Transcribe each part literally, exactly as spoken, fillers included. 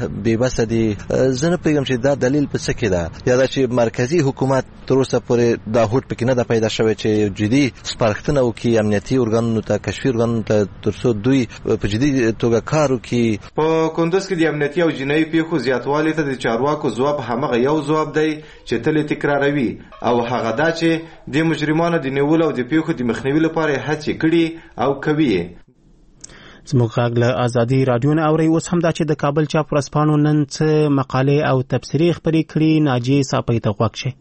بې بسه دي. زه نه پوهېږم چې دا دلیل په څه کې ده، یا دا چې مرکزي حکومت تر اوسه پورې دا هوډ پکې نه ده پیدا شوی چې جدي سپارښتنه وکړي امنیتي ارګانونو ته، کشفي ارګانونو ته، تر څو دوی په جدي توګه کار وکړي. په کندوز کې د امنیتي او جنایي پیښو زیاتوالي ته د چارواکو ځواب همغه یو ځواب دی چې تل تکراروي، او هغه دا چې د مجرمانو د نیولو او د پیښو د مخنیوي لپاره هڅې کړي او کوي. زموږ غږ له ازادي رادیو نه اوري. اوس هم دا چې د کابل چاپ ورځپاڼو نن څه مقالې او تبصرې خپرې کړي، ناجیې صافۍ ته غوږ شئ.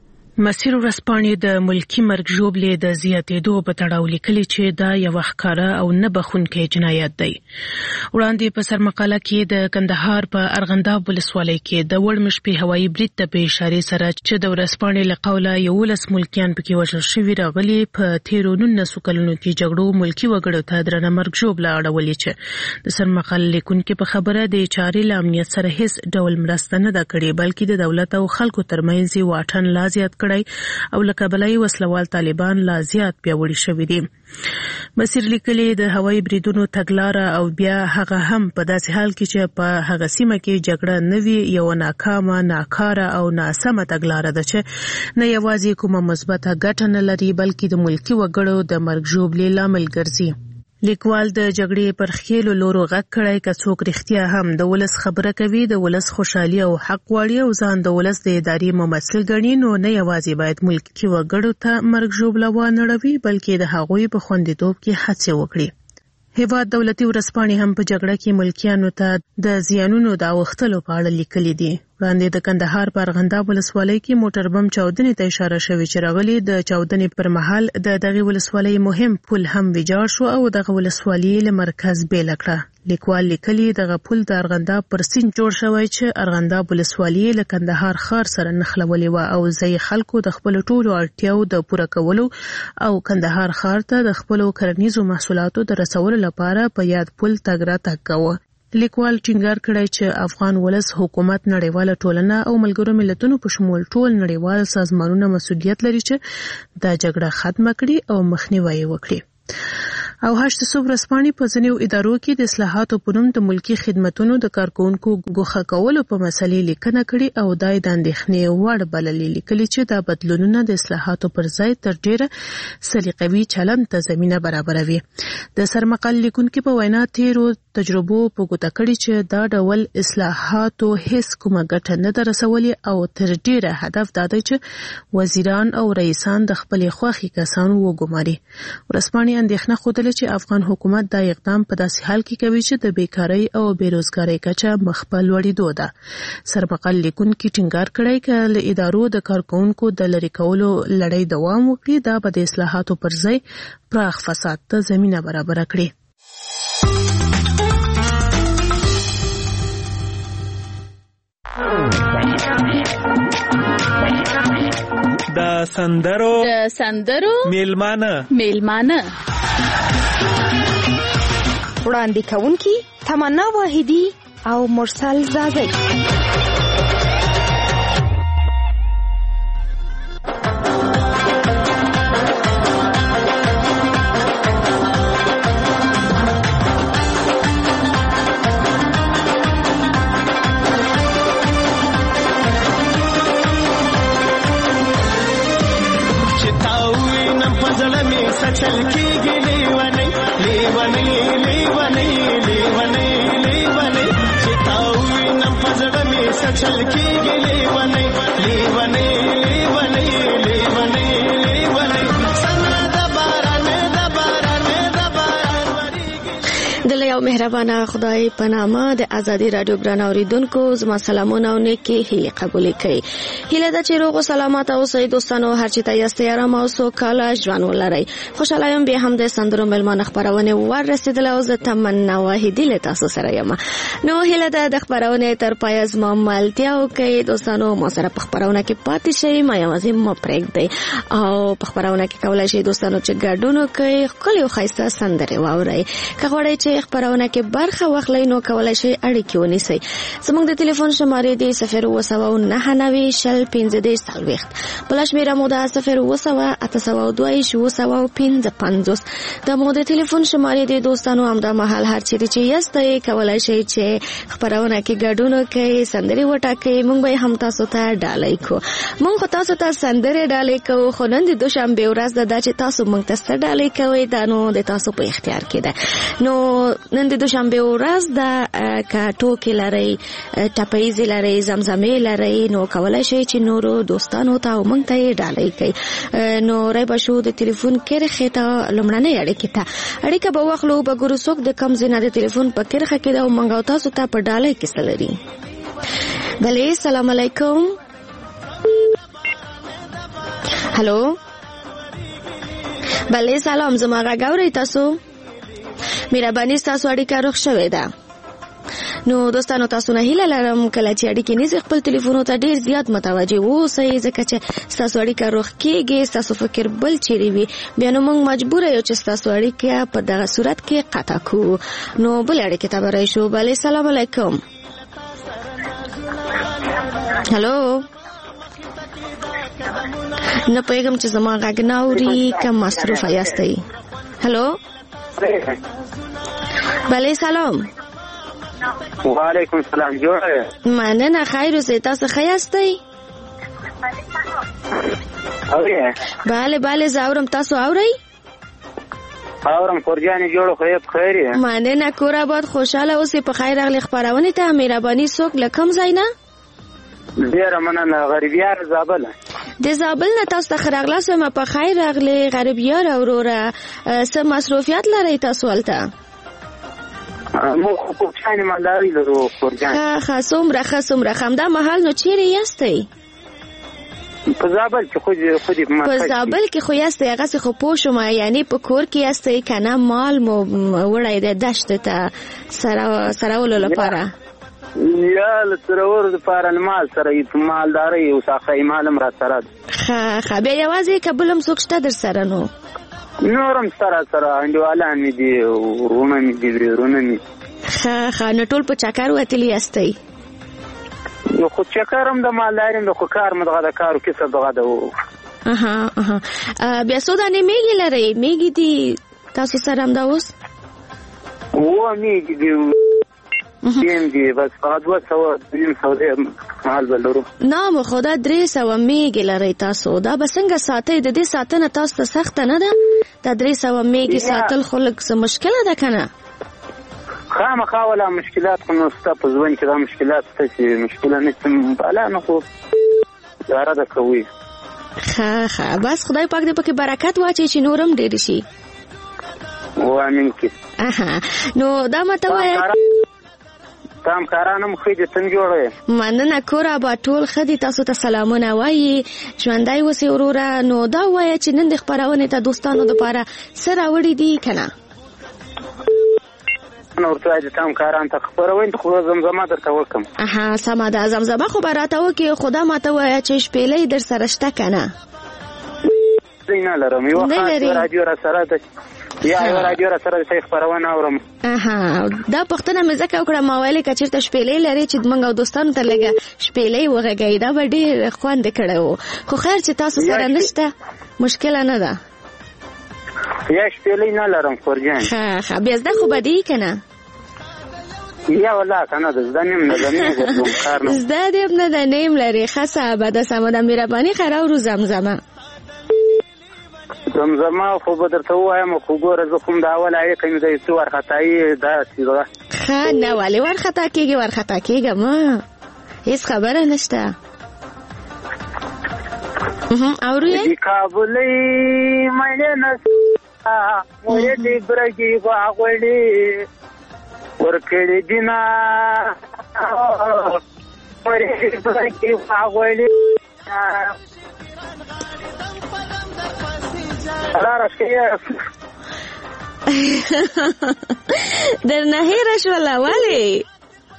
مسیر ورځپاڼې د ملکی مرګ ژوبلې د زیاتېدو په تړاو لیکلي چې دا یو ښکاره او نه بخښونکی جنایت دی. وړاندې په سرمقاله کې د کندهار په ارغنداب ولسوالۍ کې د وړمش په هوایي برید ته په اشارې سره چې د ورځپاڼې له قوله یولس ملکیان پکې وژل شوي راغلي، په تیرو نولسو کلونو کې جګړو ملکی وګړو ته درنه مرګ ژوبله اړولې چې د سرمقاله لیکونکي په خبره د چارې له امنیت سره هیڅ ډول مرسته نه ده کړې، بلکې د دولت او خلکو ترمنځ واټن لا زیات او لکه بلای وسلوال طالبان لا زیات پیاوړي شوي دي. مسیر لیکلي د هوایي بریدونو تګلاره او بیا هغه هم په داسې حال کې چې په هغه سیمه کې جګړه نه وي یو ناکامه، ناکاره او ناسمه تګلاره ده چې نه یوازې کومه مثبته ګټه نه لري بلکې د ملکی وګړو د مرګ ژوبلې لامل ګرځي. لیکوال د جګړې پر خېلو لورو غږ کړی که څوک رښتیا هم د ولس خبره کوي، د ولس خوشحالي او حق غواړي او ځان د ولس د ادارې ممثل ګڼي، نو نه یوازې باید ملکي وګړو ته مرګ ژوبله وانهړوي بلکې د هغوی په خوندیتوب کې هڅې وکړي. هیواد دولتي ورځپاڼې هم په جګړه کې ملکیانو ته د زیانونو د اوښتلو په اړه لیکلي دي. وړاندې د کندهار په ارغنداب ولسوالۍ کې موټر بم چاودنې ته اشاره شوې چې راغلي د چاودنې پر مهال د دغه ولسوالۍ مهم پل هم ویجاړ شو او دغه ولسوالۍ له مرکز بیل کړه. لیکوال لیکلي دغه پل د ارغنداب پر سیند جوړ شوی چې ارغنداب ولسوالۍ له کندهار ښار سره نښلولې وه او ځایي خلکو د خپلو ټولو اړتیاو د پوره کولو او کندهار ښار ته د خپلو کرنیزو محصولاتو د رسولو لپاره په یاد پل تګ راتګ کاوه. لیکوال ټینګار کړی چې افغان ولس، حکومت، نړیواله ټولنه او ملګرو ملتونو په شمول ټول نړیوال سازمانونه مسؤلیت لري چې دا جګړه ختمه کړي او مخنیوی وکړي. او هشت صبح ورځپاڼې په ځینو ادارو کې د اصلاحاتو په نوم د ملکي خدمتونو د کارکونکو ګوښه کولو په مسلې لیکنه کړې او دا د اندېښنې وړ بللې، لیکلي چې دا بدلونونه د اصلاحاتو پر ځای تر ډیره سلیقوي چلند ته زمینه برابروي. د سرمقال لیکونکي په وینا تیرو تجربو په ګوته کړي چې دا ډول اصلاحاتو هیڅ کومه ګټه نه ده رسولې او تر ډیره هدف دا دی چې وزیران او رئیسان د خپلې خوښې کسانو وګماري. ورځپاڼې اندېښنه ښودله چې افغان حکومت دا اقدام په داسې حال کې کوي چې د بیکارۍ او بیروزګارۍ کچه مخ په لوړېدو ده. سرمقال لیکونکي ټینګار کړی که له ادارو د کارکوونکو د لرې کولو لړۍ دوام وکړي دا به د اصلاحاتو پر ځای پراخ فساد ته زمینه برابره کړي. د سندرو د سندرو میلمانه میلمانه وړاندې کوونکي تمنا واحدی او مرسل زاغی. चल की गिले वने ले वने ले वने ले वने ले वने चिताऊ न पजड़ में सचल की गिले वने ले वने ले वने ले वने ले वने सना दबारन दबारन दबारन د یو مهربانه خدای په نامه د ازادي رادیو ګران اوریدونکو زما سلامونه او نیکی هیله قبول کړئ. هیله ده چې روغ او سلامت اوسئ دوستانو، هر چی ته یاست آرام او سوکاله ژوند ولرئ. خوشاله یم به هم د سندرو ملمانه خبرونه ورسېدله او زه تمنا واحدی له تاسو سره یم. نو هیله ده د خبرونه تر پای زما ملتیا وکړئ دوستانو، ما سره په خبرونه کې پاتې شئ، ما یوازې ما پرېږدئ او په خبرونه کې کولای شئ دوستانو چې ګډون وکړئ، خپل یو ښایسته سندرې واورئ. که غواړئ چې خبرونه خبرونه کې برخه واخلئ نو کولای شئ اړیکې ونیسئ. زموږ د ټلیفون شمارې دی صفر اوه سوه نهه نوي شل پنځه دېرش څلوېښت، بله شمېره مو ده صفر اوه سوه اته سوه دوه ویشت اوه سوه پنځه پنځوس. دا مو د ټلیفون شمارې دی دوستانو. همدا مهال هر چیرې چې یاستئ کولای شئ چې خپرونه کې ګډون وکړئ، سندرې وټاکئ، موږ به هم تاسو ته ډالۍ کوو. موږ خو تاسو ته سندرې ډالۍ کوو، خو نن د دوشنبې ورځ ده چې تاسو موږ ته څه ډالۍ کوئ دا نو د تاسو په اختیار کې ده. نو نن د دوشنبې ورځ ده که ټوکې لرئ، ټپهیزې لرئ، زمزمې لرئ، نو کولای شئ چې نورو دوستانو ته او موږ ته یې ډالۍ کوئ. نو رای به شو د ټلیفون کرښې ته لومړنۍ اړیکې ته اړیکه به واخلو، به ګورو څوک د کوم ځای نه د ټلیفون په کرښه کې ده او موږ او تاسو ته په ډالۍ کې څه لري. بلې السلام علیکم. هلو بلې سلام، زما غږ اورئ تاسو؟ مهرباني ستاسو اړیکه روغ شوې ده. نو دوستانو تاسو نه هیله لرم کله چې اړیکې نیسئ خپل ټلیفونو ته ډېر زیات متوجه واوسئ، ځکه چې ستاسو اړیکه روغ کېږي، ستاسو فکر بل چیرې وي، بیا نو موږ مجبوره یو چې ستاسو اړیکه په دغه صورت کې قطع کړو. نو بل اړیکې ته به راشو. بلې السلام علیکم. هلو نه پوهېږم چې زما غږ نه اوري که مصروفه یاستئ. هلو بلې سلام. وعلیکم السلام. جوړه مننه، خیر اوسئ. تاسو ښه یاستئ؟ اورئ؟ بله بله زه اورم، تاسو اورئ؟ اورم. کورجانې جوړه خو یې بخیر یې؟ مننه، کور آباد، خوشحاله اوسئ. په خیر راغلې خپرونې ته. مهرباني څوک له کوم ځای نه؟ ډېره مننه. غریبیار زابل. د زابل نه تاسو ته ښه راغلاست وایم. په خیر راغلې غریبیار وروره. څه مصروفیات لرئ تاسو هلته؟ موږ خو کوچیانې مالداري لرو کورجان. ښه ښه څومره ښه څومره ښه. همدا مهال نو چیرې یاستئ؟ په زابل کې. خو دې په زابل کې خو یاستئ؟ هغسې خو پوه شوم، یعنې په کور کې یاستئ که نه مال مو وړی دی دشتې ته سرولو لپاره؟ یا له سرولو لپاره مال سره په مالدارۍ او ساقۍ مال هم را سره ده. ښه ښه. بیا یوازې که بل هم څوک شته در سره؟ نو نور هم سره سره انډیوالان مې دي، وروڼه مې دي، ورونه مې. ښه ښه. نو ټول په چکر وتلي یاستئ؟ یو خو چکر هم د مالداري هم د خو کار مو دغه د کار او کسب دغه د. اها اها. بیا څو دانې میږې لرئ؟ میږې دي تاسو سره همدا اوس؟ اووه میږې دي. دیم دی بس فقط دوه سوه دریم سوه مال به لرو. نه مو خو دا درې سوه میږې لرئ تاسو. دا به څنګه ساتئ؟ د دې ساتنه تاسو ته سخته نه ده؟ دا درې سوه میږې ساتل خو لږ څه مشکله ده که نه؟ خامخا ولا مشکلات خو نو ستا په ژوند کې دا مشکلات شته چې مشکله نشته بالا نه خو اداره ده کوي. ښه ښه. بس خدای پاک دې پکې برکت واچوي چې نور هم ډېر شي. وامین کې. اها. نو دا ماته ووایه تام کارانم ښه دي، تن جوړه یې؟ مننه، کور آباد، ټول ښه دي. تاسو ته سلامونه وایي، ژوندی اوسئ وروره. نو دا ووایه چې نن د خپرونې ته دوستانو دپاره څه راوړي دي که نه؟ نه ورته وایه چې تام کاران ته خپروئ خو زمزمه درته وکړم. اها سمه ده. زمزمه خو به راته وکړې، خو دا ماته ووایه چې شپېلۍ در سره شته که نه؟ نه لرم. یوه خاص راډیو را سره ده، یا یو راډیو را سره د خپرونه اورم. اها. دا پوښتنه مې ځکه وکړه، ما ویلې که چېرته شپېلۍ لرې چې موږ او دوستانو ته لږه شپېلۍ وغږوي، دا به ډېر خوند کړی و. خو خیر چې تاسو سره نشته مشکله نه ده. یا شپېلۍ نه لرم کورجان. ښه ښه. بیا زده خو به دې که نه؟ یا والله که نه ده زده نیم نه ده نیم ګرځوم کار نه. زده دې هم نه ده نیم لرې. ښه صحبه ده. سمه ده. مهرباني ښه راوړو زمزمه. زمزمه خو به درته ووایم خو ګوره زه خو هم د اول اړیکه مې د څه وارخطایي داسې ده. ښه نه ولې وارخطا کېږي؟ وارخطا کېږم هېڅ خبره نشته. اورو یې؟ د کابلۍ مینې نسته مورې دې برګې غواړي ورکړې دینه مورې دې برګې غواړي. درنه هېره شوله. ولې؟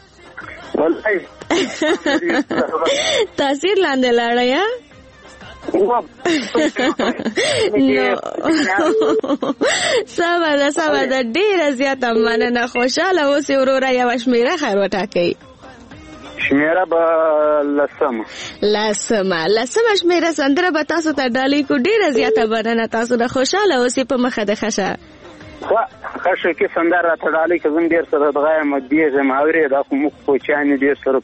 والله تاثیر لاندې لاړه یا؟ سمه ده سمه ده ډېره زیاته مننه. خوشحاله اوسې وروره. یوه شمېره خیر وټاکئ. شمېره به لسمه لسمه لسمه شمېره سندره به تاسو ته ډالۍ کو. ډېره زیاته مننه. تاسو د خوشحاله اوسې په مخه د خشه خشه کې سندره راته ډالۍ که زم ډېر سره دغه یم دیږم اورې دا خو موږ کوچیانې ډېر سره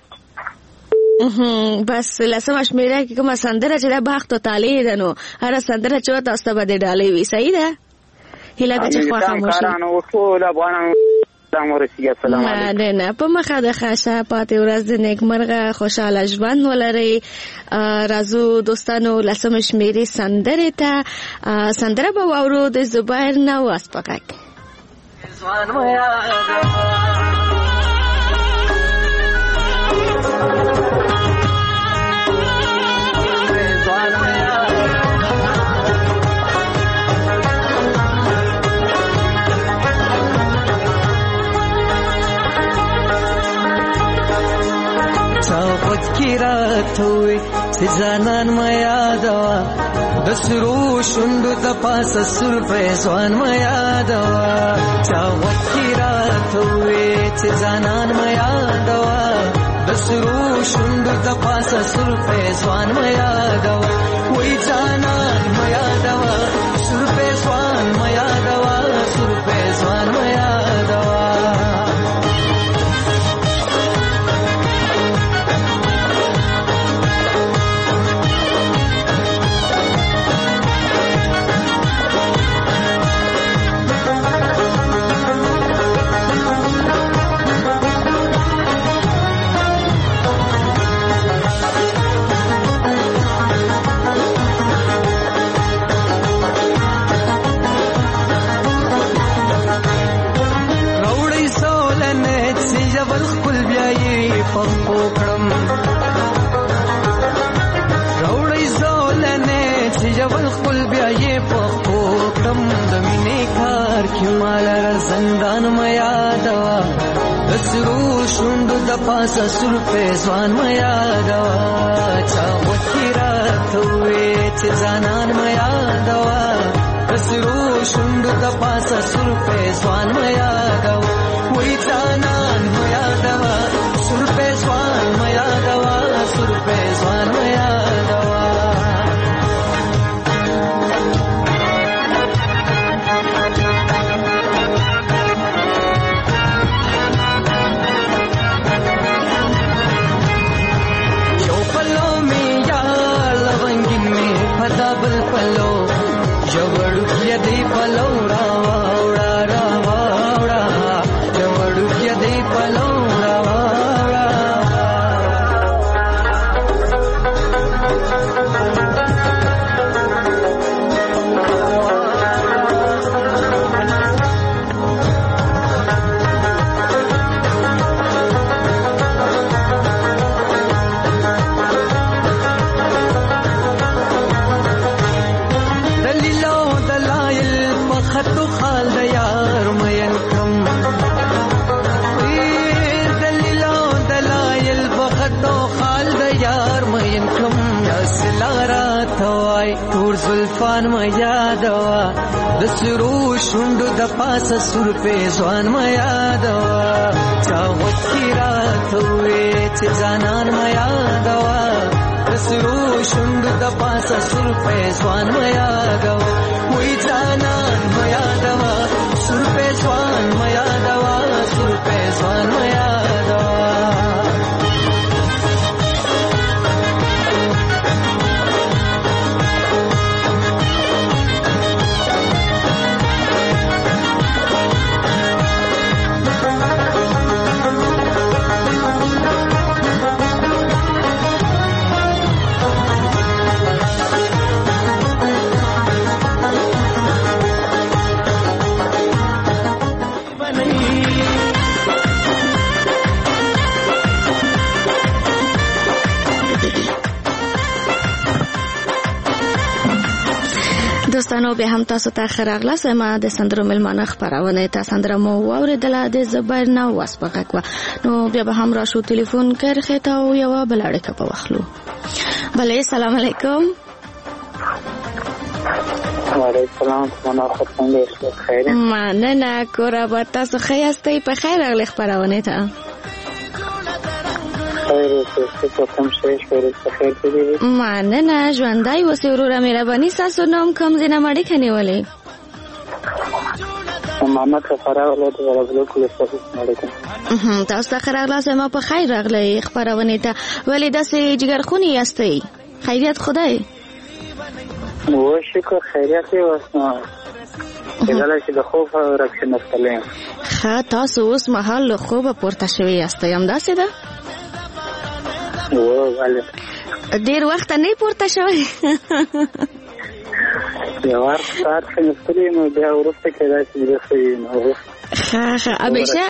بس لسمه شمېره کې کومه سندره چې ده بخت و طالع ده نو هره سندره چې وه تاسو ته به دې ډالۍ وي. صحیح ده؟ هیله ده چې خوښه مو شي. ټول افغانانو سلام ورسېږي. السلام علیکم. مننه. په مخه د ښه پاتې ورځ د نیکمرغه خوشحاله ژوند ولرئ. راځو دوستانو لسمه شمېرې سندرې ته. سندره به واورو د زبیر نواز په غږ. چاوت کی راتوي چې ځانان ما یادوا د سرو شوندو د پاسه سر په ځوان ما یادوا. چاوت کی راتوي چې ځانان ما یادوا د سرو شوندو د پاسه سر په ځوان ما یادوا. وای ځانان ما یادوا سر په ځوان ما یادوا سر په ځوان ما یادوا. روړی زولنې چې جبل خپل بیا یې پخپو کړم د مینې کار کې مال زندان ما یادوا د سرو شوندو د پاسه سر په ځوان ما یادوا. چا وکړه راته وې چې ځانان ما یادوا د سرو شوندو د پاسه سر په ځوان ما یادوا. وې ځانان ما یادوا سر په ځوان ما یادوا سر په ځوان ما یادوا. یو پلو می یا لونګین می پتا بل پلو جوړو کې دی پلو را وړا را وړا جوړو کې دی پلو را وړا. خطو خال د یار مین کم دلیلو دلایل بخطو خال د یار مین کم اسلارا توای تور زلفان ما یادوا د سرو شوندو د پاسه سر په ځوان ما یادوا. چا وکړه توې چې ځانان ما یادوا د سرو شوندو د پاسه سر په ځوان ما یادوا. وې ځانان ما یادوا سر په ځوان ما یادوا سر په ځوان ما یادوا. دوستانو به هم تاسو ته خراغله سما د سندرو ملمانه خبرونه ته سندره مو اوریدله د زبیر نواز په غږ نو بیا به هم راشو ټلیفون کرخه ته او یو بل اړیکه په وخلو. بله سلام علیکم. وعلیکم السلام منا خدمت شما خیر مننه کور آباد تاسو ښه یاستئ په خیر راغلی خپرونې ته خیر اوسئ څه کوم شی شوې په خیر کې مننه ژوندی اوسئ وروره مهرباني ستاسو نوم کوم ځای نه اړیکه نیولې محمد سفر اولاد ورغلو کله ستاسو اړیکه تاسو ښه راغلاست ما په خیر راغلی خپرونې ته ولې داسې جګرخوني یاستئ خیریت خدای و شکر خیریت یې واسنه کله چې د خوب راکښنه ستلم ښه تاسو اوس مهال له خوبه پورته شوي یاستئ همداسې ده و بله ډېر وخته نه پورته شوی یو وخت ساعت څنګه ستلې نو بیا وروسته کې داسې ویده نو ښه ښه همیشه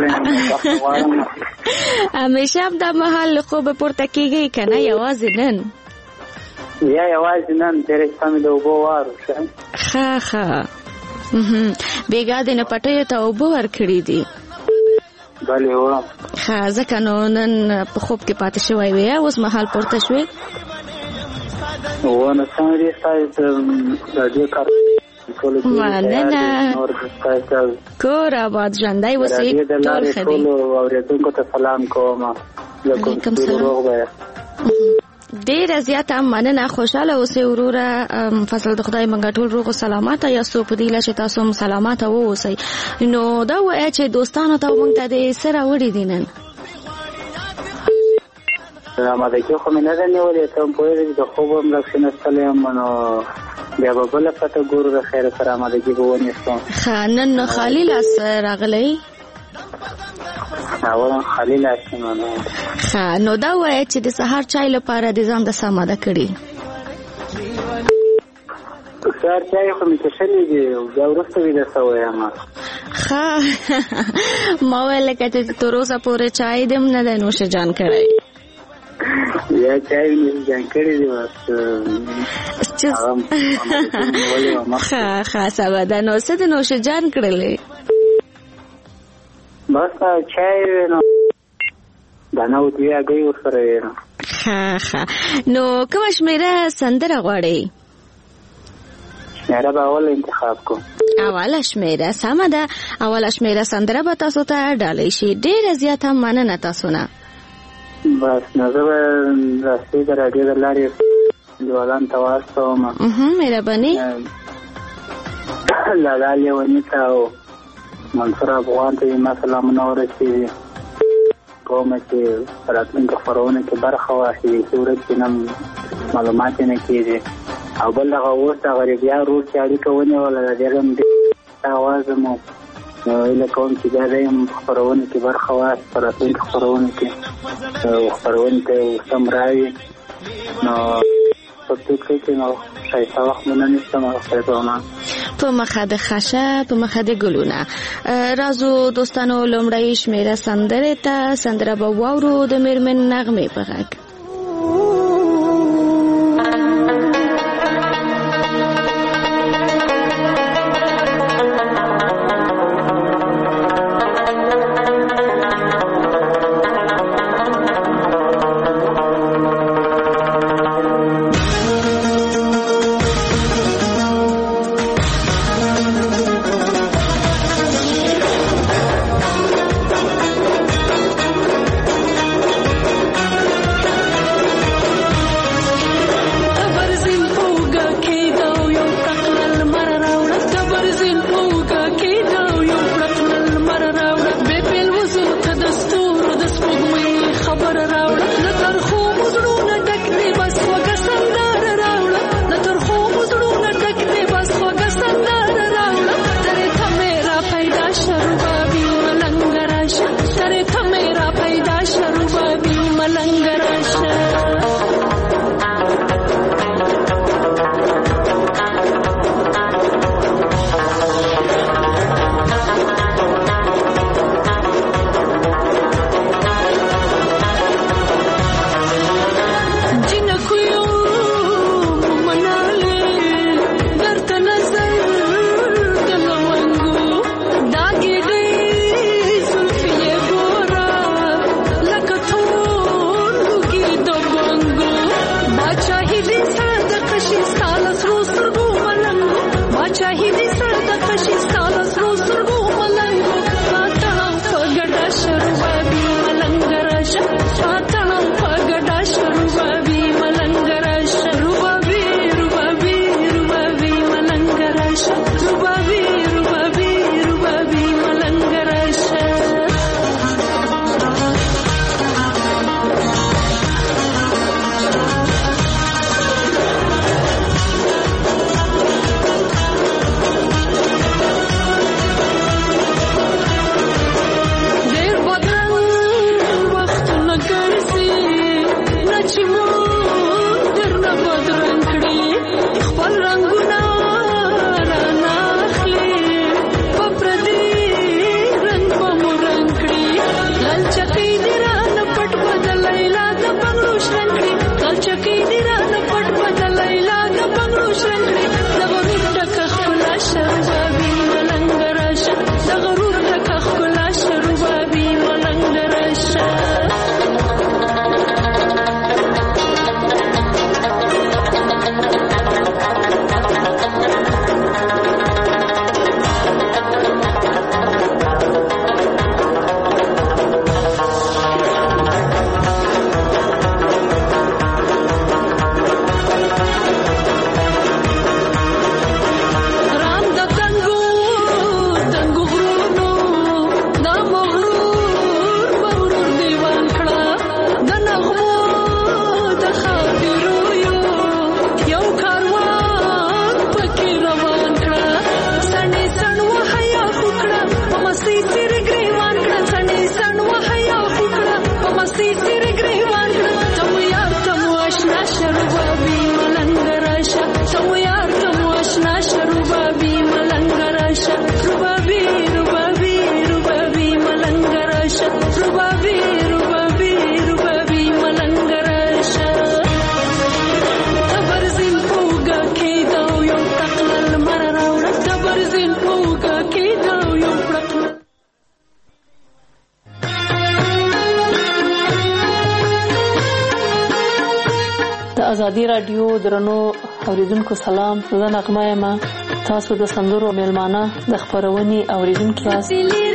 همیشه همدا مهال له خوبه پورته کېږئ که نه یوازې نن یا یوازې نن ډېرې شپه مې د اوبو وار وشو ښه ښه بېګا دې نه پټیو ته اوبه ورکړي دي بلې و ښه ځکه نو نن په خوب کې پاتې شوی وې اوس مهال پورته شوې و نو څنګه دې ستاسو راډیو کار مننه کور آباد ژوندی اوسئ ټول ښه دي اورېدونکو ته سلام کوم علیکم سلام ډېره زیاته مننه خوشحاله اوسئ وروره فضل د خدای موږ ټول روغ او سلامته یاستو په دې هیله چې تاسو هم سلامته واوسئ نو دا ووایه چې دوستانو ته موږ ته دې څه راوړي دي نن آمادګي خو مې نه ده نیولې ته هم پوهېږې د خوب هم راکښېنه ستلی یم نو بیا به بله پته ګورو د خیره سره آمادګي به ونیسم ښه نن نو خالي لاس راغلی اولا خالي لاس یم ښه نو دا ووایه چې د سهار چای لپاره د ځان د څه آماده کړي سهار چای خو مې څښلی دي بیا وروسته ویده سوی یم ښه ما ویل لکه چې تر اوسه پورې چای دې هم نه دی نوشه جان کړی یا چای مې جان کړی دی بس ښه ښه سبا ده نو څه د نوشه جان کړلی بس چای نو دانه او دوی هګۍ ورسره وې نو ښه ښه نو کومه شمېره سندره غواړئ شمېره به اوله انتخاب کوم اوله شمېره سمه ده اوله شمېره سندره به تاسو ته ډالۍ شي ډېره زیاته مننه تاسو نه بس نو زه به راستي د راډیو د لارې دیوالان ته واستوم مهرباني لالا لیوني ته او منصور افغان ته ما سلامونه ورسېږي کومه چې راتلونکو خپرونه کې برخه واخلي چې ورځ کې نه معلومات یې نه کېږي او بل دغه اوس هغه بیا روغ چې اړیکه ونیوله د دې هم ډېر اواز مو نو هیله کوم چې بیا دی هم خپرونې کې برخه واخلي په راتلونکو خپرونو کې خپرونې ته یې سم راوي نو په فکر کې نو ښایسته وخت مو نه نیسم خیرونه په مخه د خشه په مخه د ګلونه رازو دوستانو لومړی شمېره سندرې ته سندره به واورو د میرمن نغمې په غږ بنگړو شرنګړي کلچکې دی را نه پټ پټ لیلا د بنگړو شرنګړي د غرور ټک خلا شربابي ملنګ راشه د غرور ټک خلا شربابي ملنګ راشه ازادي رادیو درنو اوریدونکو سلام، زه نغمه یم. تاسو د سندرو میلمانه د خبرونې اوریدونکو یاست.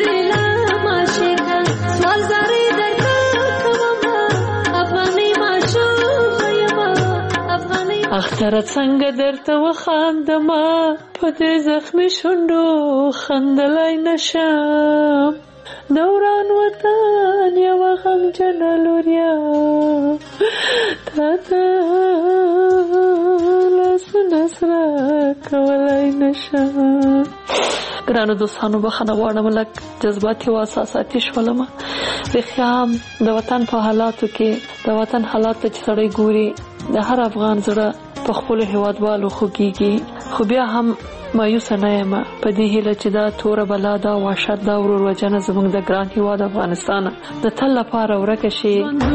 اختر څنګه درته وخاندمه په دې زخمي شونډو خندلای نشم، دوران وطن یو غمجن لوریا تا ته لاسونه سره کولای نشم. ګرانو دوستانو بخښنه غواړم لږ جذباتي او احساساتي شولم. رښتیا د وطن په حالاتو کې د وطن حالات چې سړی ګوري د هر افغان زړه په خپلو هېوادوالو خوږېږي، خو بیا هم مایوسه نه یم په دې هیله چې دا توره بلا دا وحشت دا ورور وژنه زموږ د ګران هېواد افغانستان د تل لپاره ورکه شي.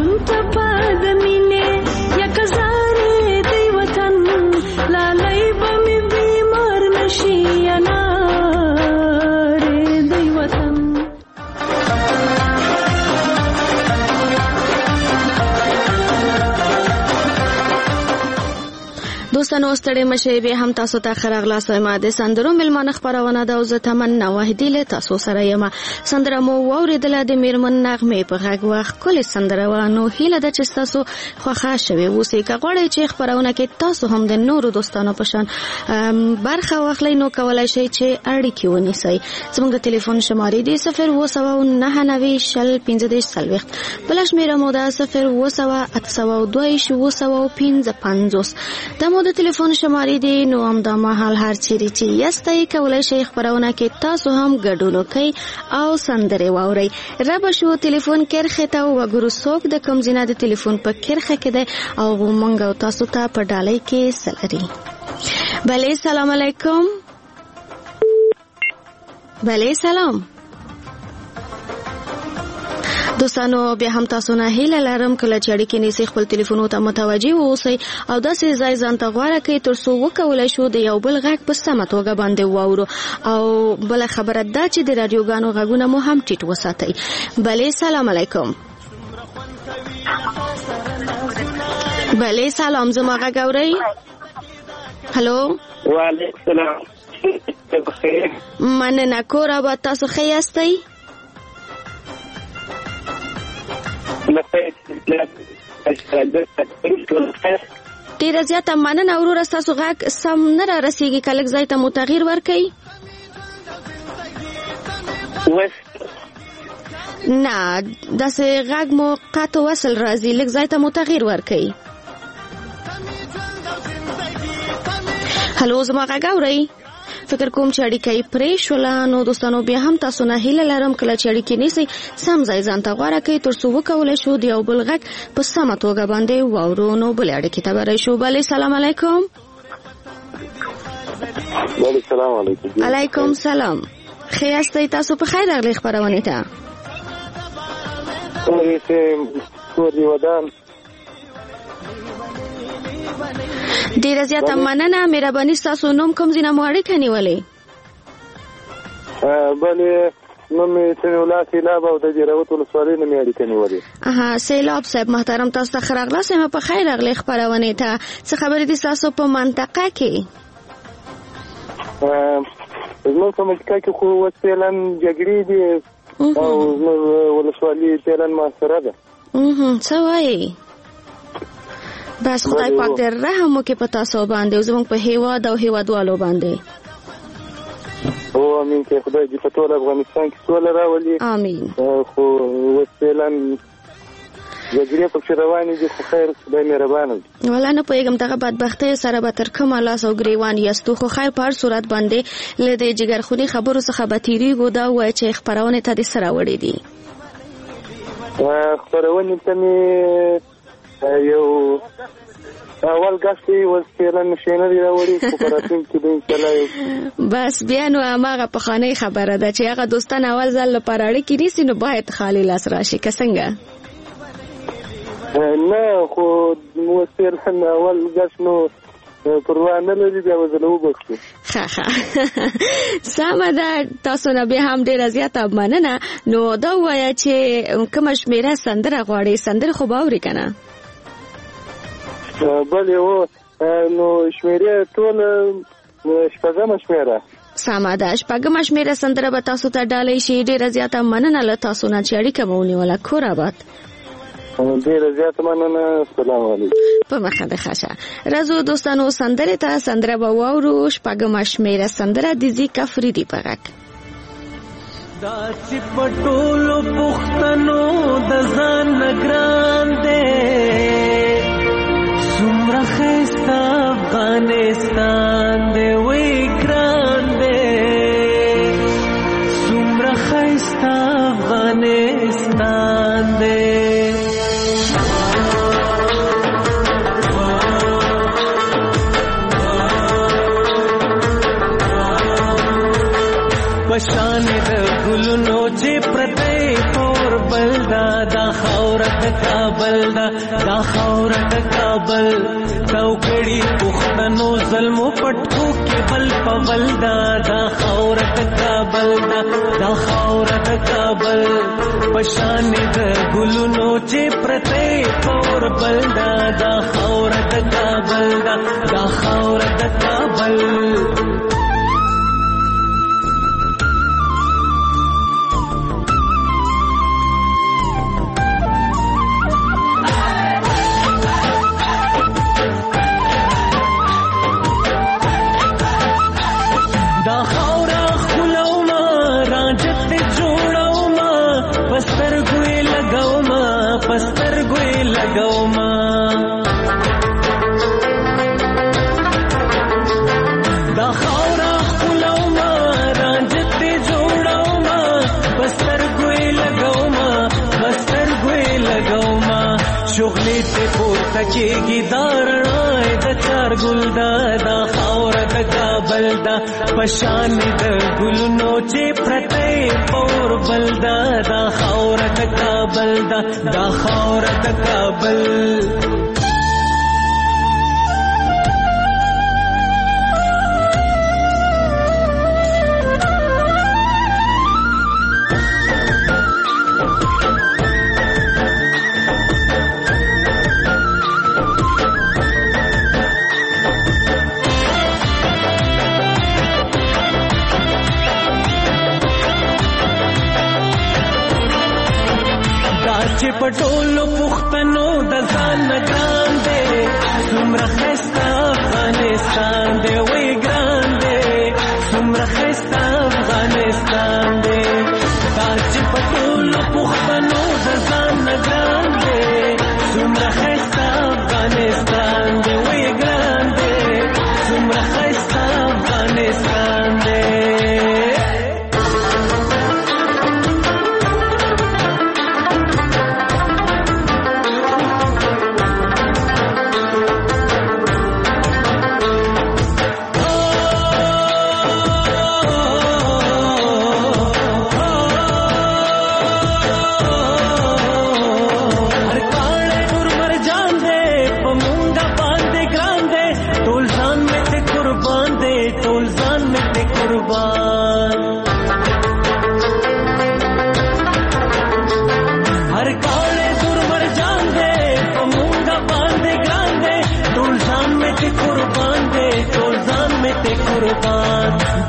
دوستانو ستړي مشه به هم تاسو ته خراغلاس وایم. د سندرو ملمانه خبرونه د اوزه تمنا واحدی له تاسو سره یم. سندره مو اوریدله د میرمن نغمه په غږ وخت کله سندره وانه هیله د چې تاسو خوښه شوي اوسې کغړې چې خبرونه کې تاسو هم د نورو دوستانو په شان برخه واخلئ نو کولای شئ چې اړیکې ونیسئ. زموږ د ټلیفون شمارې دی صفر اووه سوه نهه نوي شل پنځه دېرش څلوېښت، بله شمېره مو ده صفر اووه سوه اته سوه دوه ویشت اووه سوه پنځه پنځوس. دا مو د ټلیفون شمارې دی. نو همدا مهال هر چیرې چې یاستئ کولای شئ خبرونه کې تاسو هم ګډون وکئ او سندرې واورئ. رابه شو ټلیفون کرښې ته وګورو څوک د کوم ځای نه د ټلیفون په کرښه کې دی او موږ او تاسو ته په ډالۍ کې څه لري. بله سلام علیکم. بله سلام دوستانو، بیا هم تاسو نه هیله لرم کله چې اړیکې نیسئ خپل ټلیفونو ته متوجه واوسئ او داسې ځای ځان ته غوره کړئ تر څو وکولای شو د یو بل غږ په سمه توګه باندې واورو. او بله خبره دا چې د راډیوګانو غږونه مو هم ټیټ وساتئ. بله سلام علیکم. بله سلام، زما غږ اورئ؟ هلو وعلیکم السلام. مننه. کور آباد، تاسو ښه یاستئ؟ ډیره زیاته مننه وروره، ستاسو غږ سم نه را رسیږي، که لږ ځای ته مو تغییر ورکئ. نه داسې غږ مو قطع وصل راځي، لږ ځای ته مو تغییر ورکئ. هلو زما غږ اورئ؟ فکر کوم چې اړیکې پرې شوله. نو دوستانو بیا هم تاسو نه هیله لرم کله چې اړیکې نیسئ سم ځای ځان ته غوره کړئ تر څو وکولای شو د یو بل غږ په سمه توګه باندې واورو. نو بلې اړیکې ته به راشو. بلې سلام علیکم. بلې سلام علیکم. علیکم سلام. ښه یاستئ؟ تاسو په خیر راغلئ خپرونې ته. کور دې ودان ډیره زیاته مننه. مهرباني ستاسو نوم کوم ځای نه مو اړیکه نیولې؟ بلې نوم یې سمیع سیلاب او د جیروت ولسوالۍ نه مې اړیکه نیولې. اها سیلاب صاحب محترم، تاسو ته ښه راغلاست. یم په خیر راغلی خپرونې ته. څه خبرې دي ستاسو په منطقه کې؟ زموږ په منطقه کې خو اوس فعلا جګړې دي او زموږ ولسوالي فعلا محاصره ده. څه وایي؟ بس خدای پاک دې رحم وکړي په تاسو باندې او زموږ په هیواد او هیوادوالو باندې. او امین که خدای دې په ټول افغانستان کې سوله راولي. امین. خو اوس فعلا جګړې پکې روانې دي، خو خیر خدای مهربانه دی. والله نه پوهېږم دغه بدبختۍ سره به تر کومه لاس او ګریوان یاستو، خو خیر په هر صورت باندې له دې جګرخوني خبرو څخه به تېرېږو. دا ووایه چې خپرونې ته دې څه راوړي دي؟ خپرونې ته مې یو اول ګشت اوس فعلا مشینري راوړي، خو په راتلونکي کې به انشاءالله بس بیا نو هماغه پخوانۍ خبره ده چې هغه دوستان اول ځل لپاره اړیکې نیسي نو باید خالي لاس راشي، که څنګه؟ نه خو اوس فعلا اول ګشت نو پروا نه لري، بیا به زه له وبخښو. ښه ښه سمه ده. تاسو نه بیا هم ډېره زیاته مننه. نو دا ووایه چې کومه شمېره سندره غواړئ؟ سندرې خو به اوري که نه؟ بلې هو نو شمېرې ټوله شپږمه شمېره. سمه ده. شپږمه شمېره سندره به تاسو ته ډالۍ شي. ډېره زیاته مننه له تاسو نه چې اړیکه مو ونیوله. کور آباد. ډېره زیاته مننه. السلام علیکم. په مخه دې ښه شه. راځو دوستانو سندرې ته. سندره به واورو. شپږمه شمېره سندره د زیک افریدي په غږ. دا چې په ټولو پښتنو د ځان نه ګران دی، څومره ښایسته افغانستان دی، وی ګران دی، څومره ښایسته افغانستان دی. پشان د ګلونو چې پرته تور بلدا، دا خاوره د کابل دا، دا خاوره د کابل توکړي پښتنو ظلمو پټکو کې بل په بل دا، دا خاوره د کابل دا، دا خاوره د کابل پشان د ګلونو چې پرته تور بلدا، دا خاوره د کابل دا، دا خاوره د کابل. کېږي دا رڼا د چار ګل دا، دا خاوره د کابل دا، پشان د ګلونو چې پرته پور بل دا، دا خاوره د کابل دا، دا خاوره د کابل. چې پټولو پښتنو د ځان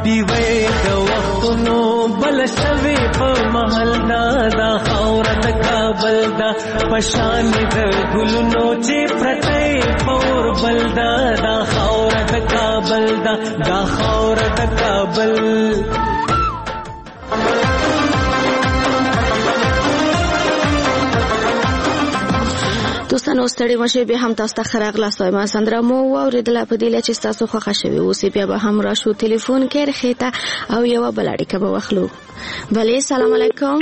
دیوی د وختونو بل شوی په محل دا دا خاور د کابل دا پشان د ګلونو چې پرته پور بل دا دا خاور د کابل دا دا خاور د کابل. دوستانو ستړي مشه به هم تاسو ته خراغلا سوما سندره مو اوریدله په دې چې تاسو خوښ شوي اوسې بیا به هم راشو ټلیفون کې رخیته او یو بلړی کبه واخلو. بله سلام علیکم.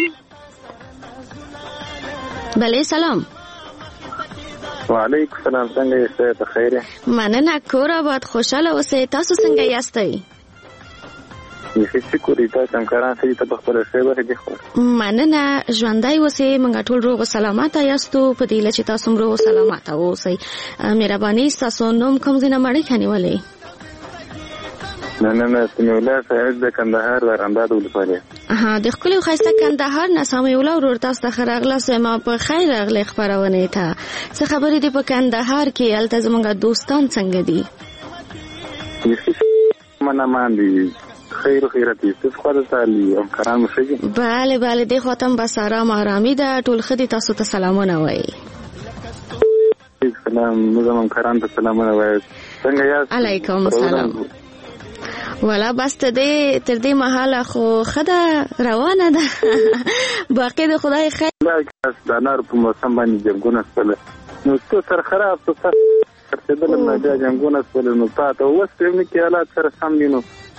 بله سلام. وعلیکم سلام. څنګه یې؟ ته خیره؟ مننه کور آباد خوشاله اوسئ. تاسو څنګه یاستئ؟ یې شکر ایته څنګه راځي ته په خپل سیوره کې خو مننه ژوندۍ اوسئ. موږ ټول روغ او سلامات یاستو په دې چې تاسو روغ او سلامات اوسئ. مهرباني تاسو نوم کوم ځای نه مړی کنيولې؟ نه نه نه سمولا فعز د کندهار وراندا د ولسوالۍ. ها د خپل خاصه کندهار نه سمولا ورور تاسو ته خراغله سما په خیر اغلی خبرونه ته څه خبرې دي په کندهار کې الته زمونږ دوستان څنګه دي؟ یې منه ماندي خیر خیرتی تاسو خو د تعالی او کرام شي. bale bale د ختم بس آرام آرامي ده ټول خدي تاسو ته سلامونه وایي. سلام زمون کرام ته سلامونه وایي. څنګه یاست؟ علیکم السلام. ولا بس ته دې تر دې مهاله خو خدا روانه ده باقي د خدای خیر. د انار په موسم باندې جنگونه سره نو څه سر خراب څه څه د نه د جنگونه سره نو تاسو وسته نه کې حالات سره سم دي نو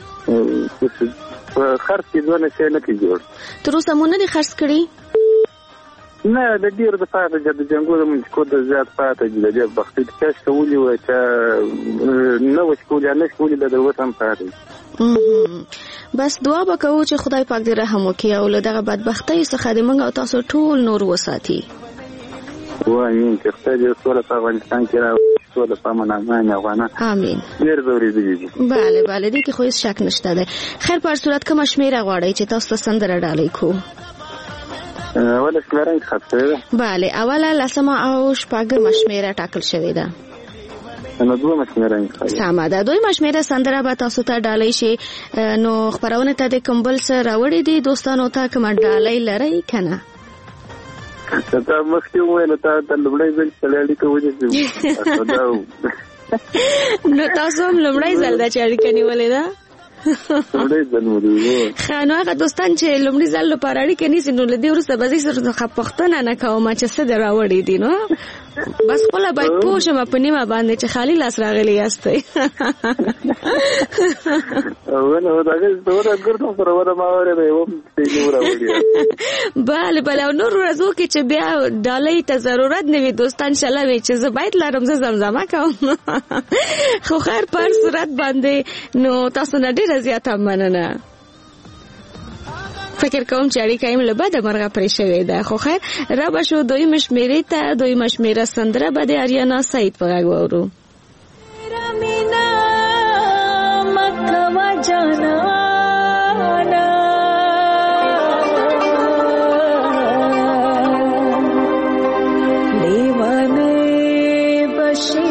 خرڅ کې ځونه شي نه کې جوړ تر اوسه مونږ نه خرڅ کړی نه د ډیر د پاتې د جنگونو من کو د زیات پاتې د دې بختي کښ کولې و چې نو وښکولې نه شکولې د وطن پاتې. بس دعا وکړو چې خدای پاک دې رحم وکړي او له دغه بدبختۍ څخه دې موږ او تاسو ټول نور وساتي. وایي چې خدای دې سره په افغانستان کې راوړي سره په منځنۍ افغانستان. امين. ډیر ضروري دي. bale bale دې کې خو هیڅ شک نشته ده. خیر په صورت کوم شمیره غواړي چې تاسو سندره ډالۍ کو؟ اوله شمیره خاطره. bale اوله لسمه او شپږمه شمیره ټاکل شوې ده. نو دوه مشمیره انتخاب. سمه ده. دوی مشمیره سندره به تاسو ته ډالۍ شي. نو خبرونه ته د کمبل سره راوړي دي دوستانو ته کوم ډالۍ لري کنه؟ دا مخکې ویل ته د لومړی ځل چلېړي کوي نو تاسو هم لومړی ځل دا چاړي نیولې ده لومړی ځل مو دی خانو هغه دوستان چې لومړی ځل لپاره اړیکې نیسي نو له دې وروسته به زه سره خپختنه نه کوم چې څه در راوړي دي نو بس خپل باید پوه شم په نیمه باندې چې خالی لاس راغلی یاستئ ونه دا ګورته ګورته پر وره ما وره به و په نور راوړي bale bale نور ورځو کې چې بیا ډالۍ ته ضرورت نه وي دوستان شاله وي چې زه باید لارم زه زمزمه کوم خو خیر پر صورت باندې نو تاسو نه ډیر زیات مننه فکر کوم چې اړیکه یې له بده مرغه پرې شوې ده خو خیر را به شو دوی مشمیرې ته دوی مشمیره سندره به د اریانا سعید په غږ واورو رمینا مکه جانا لیوانه بشي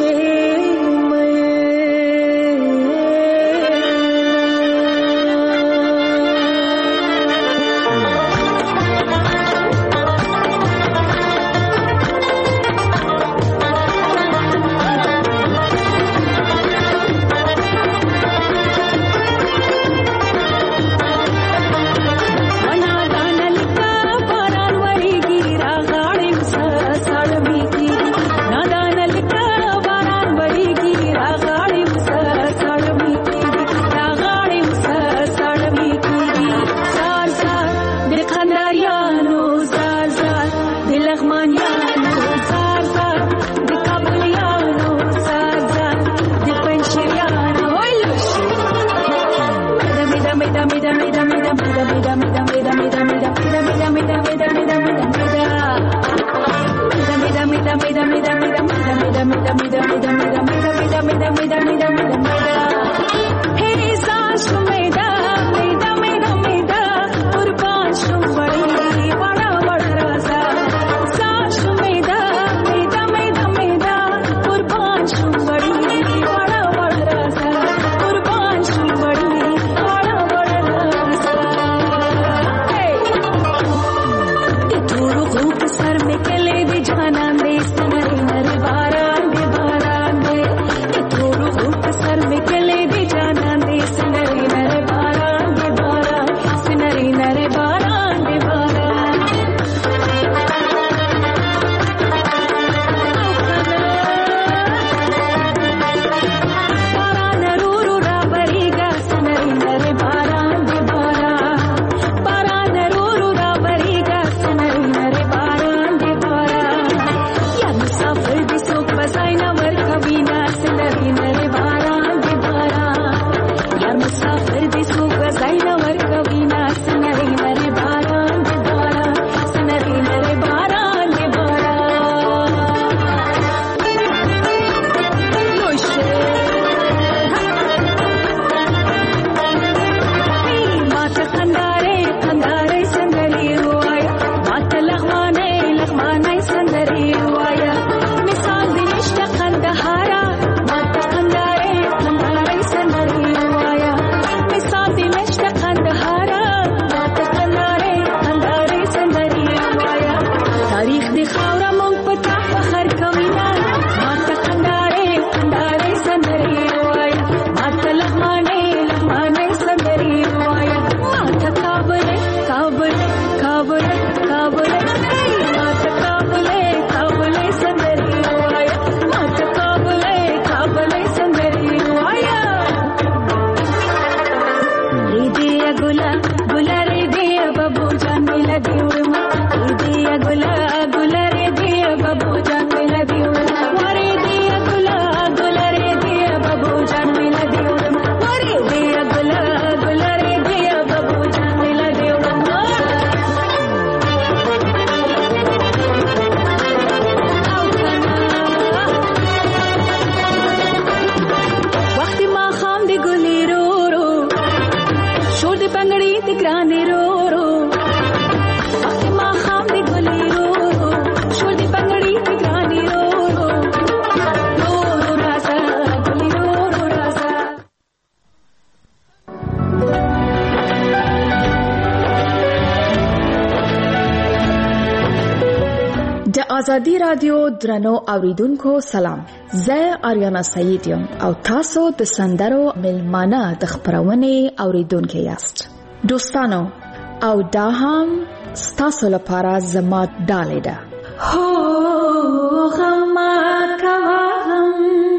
آزادی رادیو درنو اوریدونکو سلام. زه آریانا سعید یم او تاسو د سندرو ملمانه د خبرونې اوریدونکو یاست. دوستانو او دا هم ستاسو لپاره زما ډالۍ ده. هو غما کوام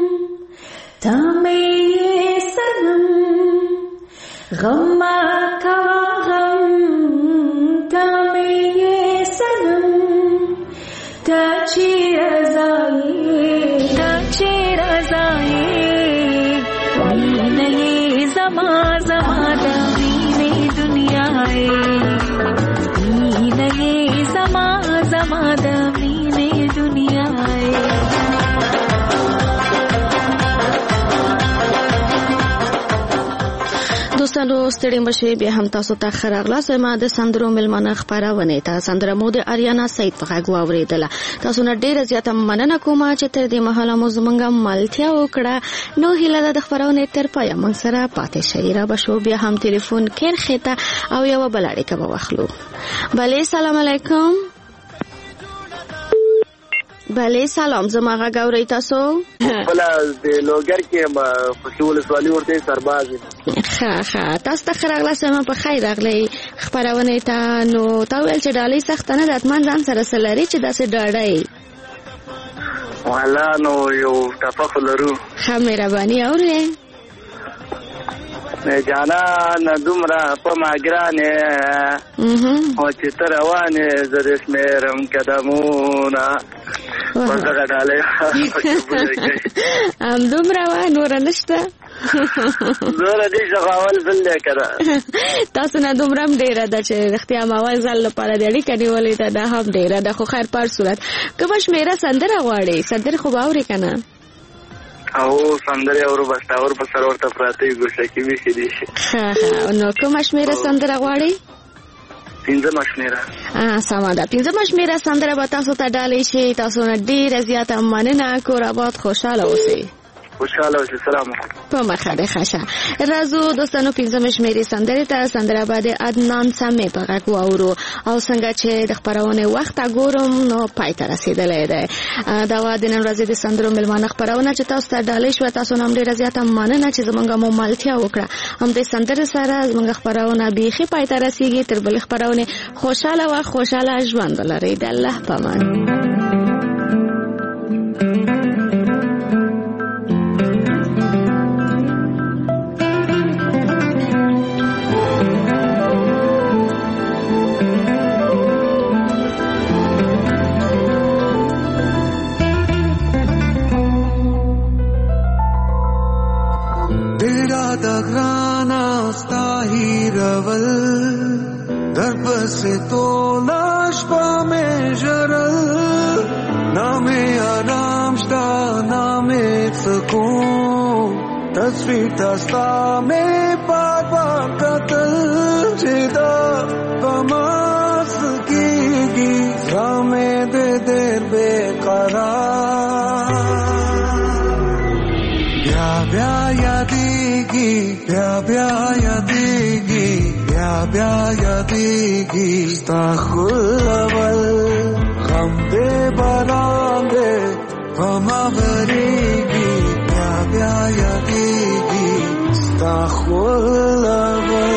تمه سنم غما کوام تمه سنم تا چی رضایی تا چی رضایی وینه زما زما د وینه دنیای وینه زما زما د وینه دنیای. دوستانو ستړي مشه به هم تاسو ته خراغلا سم د سندرو ملمنه خبرونه ته سندره مو د اریانا سعید په غږ واوریدله. تاسو نه ډیره زیاته مننه کوم چې تر دې مهاله مو زمونږه ملتیا وکړه. نو هیله د خبرونه تر پای موږ سره پاتې شئ. را به شو بیا هم ټلیفون کېر خته او یو بل اړیکه به واخلو. بله سلام علیکم. بله سلام زما غږ اورئ تاسو؟ بله د لوګر کې ما خوشي ولسوالي ورته سرباز یم. ښه ښه تاسو ته ښه راغلاست. ما په خیر راغلی خپرونې ته. نو تا ویل چې ډالۍ سخته نه ده، حتما ځان سره څه لري چې داسې ډاډی؟ والا نو یو ټپه خو لرو. ښه مهرباني اورئ. جانان دومره په ما ګرانې او چې ته روانې زه دې شمېرم قدمونه بس دغه ډالۍ همدومره وه نوره نشته؟ نوره دې شغاول ځل دی که ده. تاسو نه دومره هم ډېره ده چې رښتیا هم اول ځل لپاره د اړیکه نیولې ده، دا هم ډېره ده. خو خیر په هر صورت کومه شمېره سندره غواړئ؟ سندرې خو به اورئ که نه؟ او سندرې اورو بس ټاور په سر ورته پراته وي ګوښه کې ویښې دي شي. ښه ښه نو کومه شمېره سندره غواړئ؟ پنځمه شمېره. سمه ده. پنځمه شمېره سندره به تاسو ته ډالۍ شي. تاسو نه ډېره زیاته مننه. کور آباد خوشحاله اوسئ. خوشحاله اوسئ. سلام په مخه ده. ښه شه راځو دوستانو پنځمه شمېرې سندرې ته. سندره به د عدنان سمې په غږ واورو او څنګه چې د خپرونې وخت ګورم نو پای ته رسېدلی دی. دا وه د نن ورځې د سندرو مېلمانه خپرونه چې تاسو ته ډالۍ شوه. تاسو نه هم ډېره زیاته مننه چې زموږ مو ملتیا وکړه. همدې سندرې سره زموږ خپرونه بیخي پای ته رسېږي. تر بلې خپرونې خوشحاله وه خوشحاله ژوند ولرئ. د الله په امان. से तो लाश पा में जरल नामे आराम शता नामे सकून तस्वीर तस्ता में पाक पाक कतल जिदा कमास की रामे दे देर बेकरार ब्या ब्या यादेगी ब्या ब्या यादेगी ब्या ब्या यादेगी स्ताखुलवल गम दे बरांगे गम भरेगी ब्या ब्या यादेगी स्ताखुलवल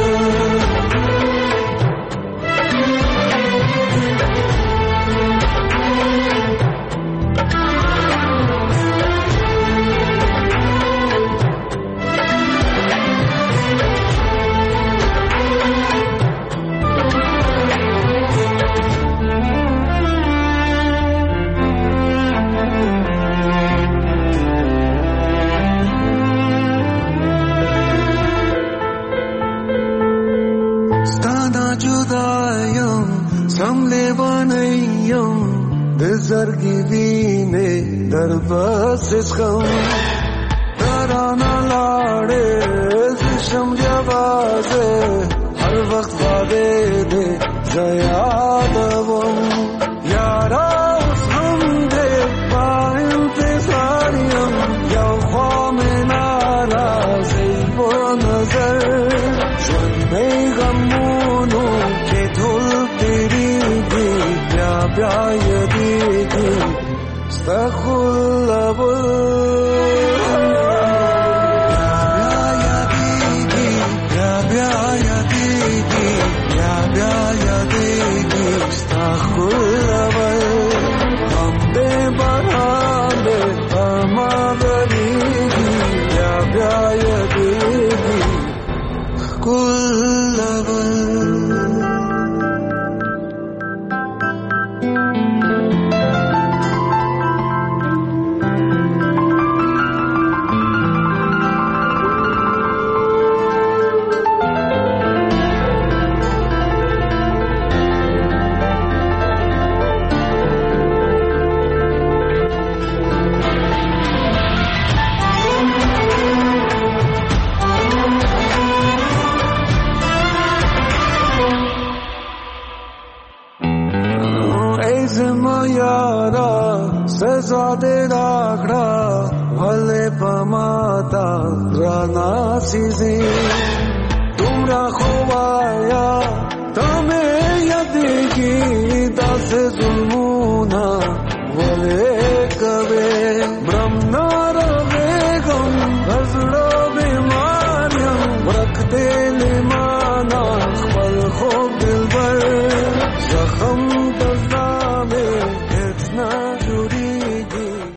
زرگیدینه در بسش خم درانا لاڑے زشم جوازه هر وقت واده ده زیادوم یارا اس غم ده با انتظاریم یو خوام نارازی با نظر جنبه غمونو که دل تیری دی بیا بیا یدی Zulmuna, vale